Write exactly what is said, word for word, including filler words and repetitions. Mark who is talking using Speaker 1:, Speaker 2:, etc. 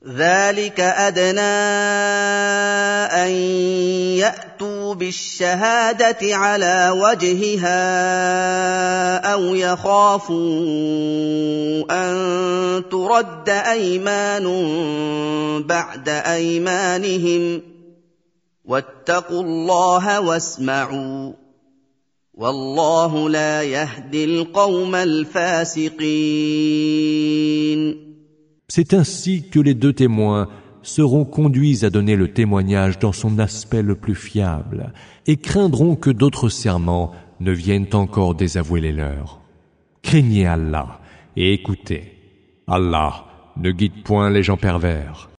Speaker 1: ذلك أدنى أن يأتوا بالشهادة على وجهها أو يخافوا أن ترد أيمان بعد أيمانهم واتقوا الله واسمعوا والله لا يهدي القوم الفاسقين.
Speaker 2: C'est ainsi que les deux témoins seront conduits à donner le témoignage dans son aspect le plus fiable et craindront que d'autres serments ne viennent encore désavouer les leurs. Craignez Allah et écoutez. Allah ne guide point les gens pervers.